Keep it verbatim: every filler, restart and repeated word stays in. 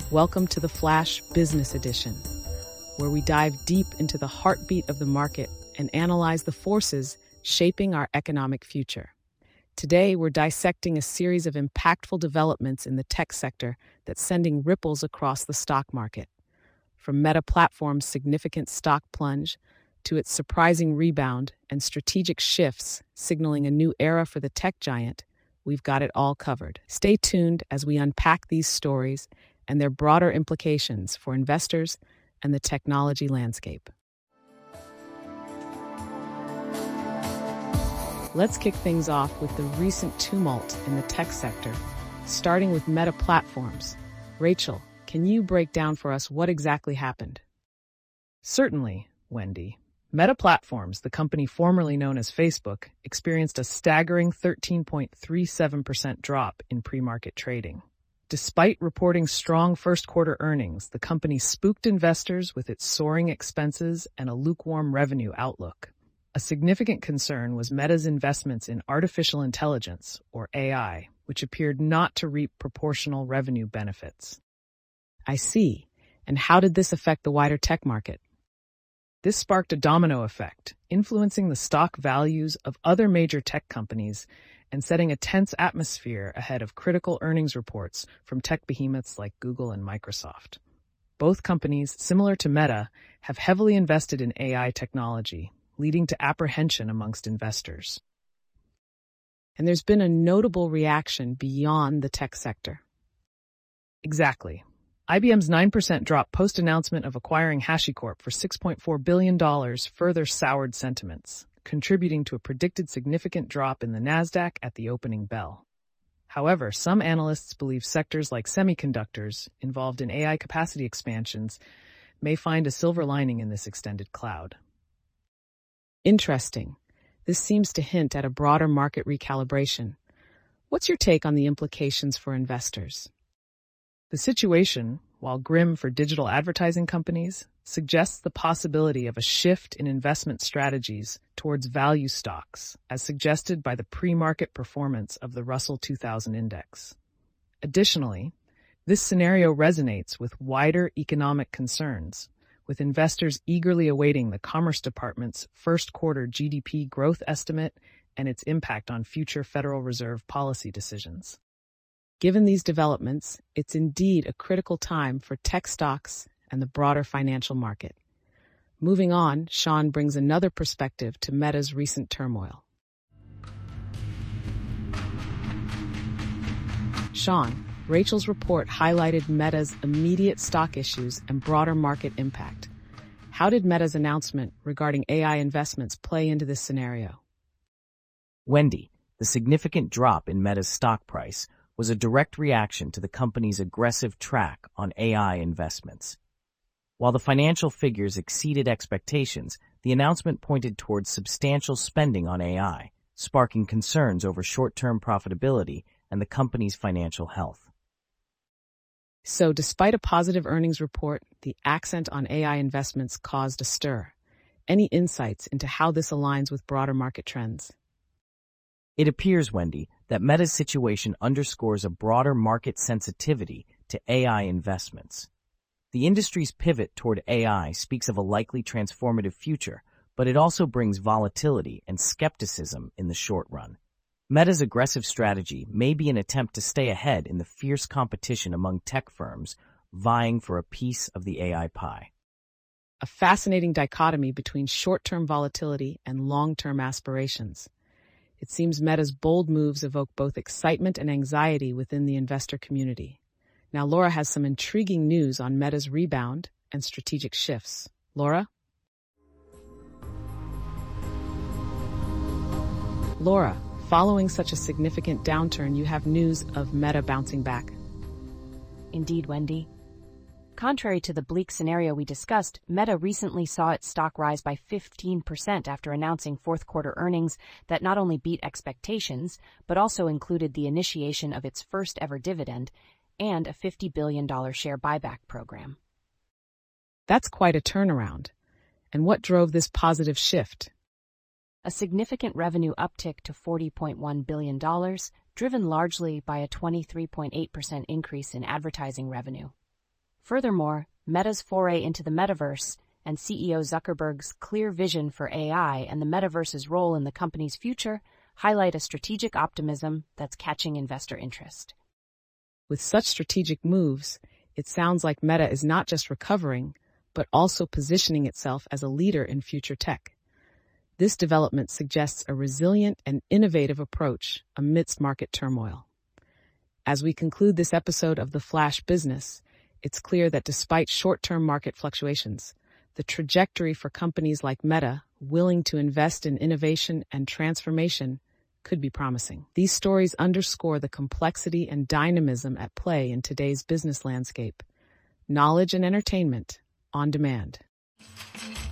Welcome to the Flash Business Edition, where we dive deep into the heartbeat of the market and analyze the forces shaping our economic future. Today, we're dissecting a series of impactful developments in the tech sector that's sending ripples across the stock market. From Meta Platforms' significant stock plunge to its surprising rebound and strategic shifts signaling a new era for the tech giant, we've got it all covered. Stay tuned as we unpack these stories and their broader implications for investors and the technology landscape. Let's kick things off with the recent tumult in the tech sector, starting with Meta Platforms. Rachel, can you break down for us what exactly happened? Certainly, Wendy. Meta Platforms, the company formerly known as Facebook, experienced a staggering thirteen point three seven percent drop in pre-market trading. Despite reporting strong first-quarter earnings, the company spooked investors with its soaring expenses and a lukewarm revenue outlook. A significant concern was Meta's investments in artificial intelligence, or A I, which appeared not to reap proportional revenue benefits. I see. And how did this affect the wider tech market? This sparked a domino effect, influencing the stock values of other major tech companies and setting a tense atmosphere ahead of critical earnings reports from tech behemoths like Google and Microsoft. Both companies, similar to Meta, have heavily invested in A I technology, leading to apprehension amongst investors. And there's been a notable reaction beyond the tech sector. Exactly. I B M's nine percent drop post-announcement of acquiring HashiCorp for six point four billion dollars further soured sentiments, contributing to a predicted significant drop in the Nasdaq at the opening bell. However, some analysts believe sectors like semiconductors, involved in A I capacity expansions, may find a silver lining in this extended cloud. Interesting. This seems to hint at a broader market recalibration. What's your take on the implications for investors? The situation, while grim for digital advertising companies, suggests the possibility of a shift in investment strategies towards value stocks, as suggested by the pre-market performance of the Russell two thousand index. Additionally, this scenario resonates with wider economic concerns, with investors eagerly awaiting the Commerce Department's first-quarter G D P growth estimate and its impact on future Federal Reserve policy decisions. Given these developments, it's indeed a critical time for tech stocks and the broader financial market. Moving on, Sean brings another perspective to Meta's recent turmoil. Sean, Rachel's report highlighted Meta's immediate stock issues and broader market impact. How did Meta's announcement regarding A I investments play into this scenario? Wendy, the significant drop in Meta's stock price was a direct reaction to the company's aggressive track on A I investments. While the financial figures exceeded expectations, the announcement pointed towards substantial spending on A I, sparking concerns over short-term profitability and the company's financial health. So, despite a positive earnings report, the accent on A I investments caused a stir. Any insights into how this aligns with broader market trends? It appears, Wendy, that Meta's situation underscores a broader market sensitivity to A I investments. The industry's pivot toward A I speaks of a likely transformative future, but it also brings volatility and skepticism in the short run. Meta's aggressive strategy may be an attempt to stay ahead in the fierce competition among tech firms vying for a piece of the A I pie. A fascinating dichotomy between short-term volatility and long-term aspirations. It seems Meta's bold moves evoke both excitement and anxiety within the investor community. Now, Laura has some intriguing news on Meta's rebound and strategic shifts. Laura? Laura, following such a significant downturn, you have news of Meta bouncing back. Indeed, Wendy. Contrary to the bleak scenario we discussed, Meta recently saw its stock rise by fifteen percent after announcing fourth-quarter earnings that not only beat expectations, but also included the initiation of its first-ever dividend and a fifty billion dollars share buyback program. That's quite a turnaround. And what drove this positive shift? A significant revenue uptick to forty point one billion dollars, driven largely by a twenty-three point eight percent increase in advertising revenue. Furthermore, Meta's foray into the metaverse and C E O Zuckerberg's clear vision for A I and the metaverse's role in the company's future highlight a strategic optimism that's catching investor interest. With such strategic moves, it sounds like Meta is not just recovering, but also positioning itself as a leader in future tech. This development suggests a resilient and innovative approach amidst market turmoil. As we conclude this episode of The Flash Business, it's clear that despite short-term market fluctuations, the trajectory for companies like Meta, willing to invest in innovation and transformation, could be promising. These stories underscore the complexity and dynamism at play in today's business landscape. Knowledge and entertainment on demand.